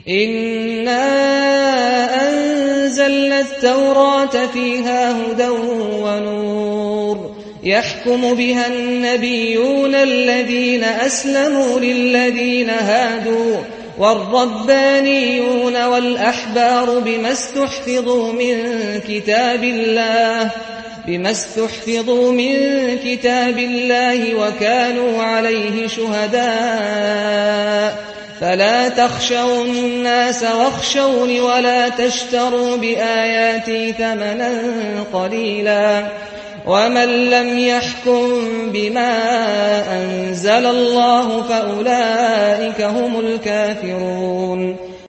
إِنَّا أَنزَلْنَا التَّوْرَاةَ فِيهَا هُدًى وَنُورٌ يَحْكُمُ بِهَا النَّبِيُّونَ الَّذِينَ أَسْلَمُوا لِلَّذِينَ هَادُوا وَالرَّبَّانِيُّونَ وَالْأَحْبَارُ بِمَا اسْتُحْفِظُوا مِن كِتَابِ اللَّهِ وَكَانُوا عَلَيْهِ شُهَدَاءَ فَلَا تَخْشَوُا النَّاسَ وَاخْشَوْنِ وَلَا تَشْتَرُوا بِآيَاتِي ثَمَنًا قَلِيلًا وَمَن لَّمْ يَحْكُم بِمَا أَنزَلَ اللَّهُ فَأُولَٰئِكَ هُمُ الْكَافِرُونَ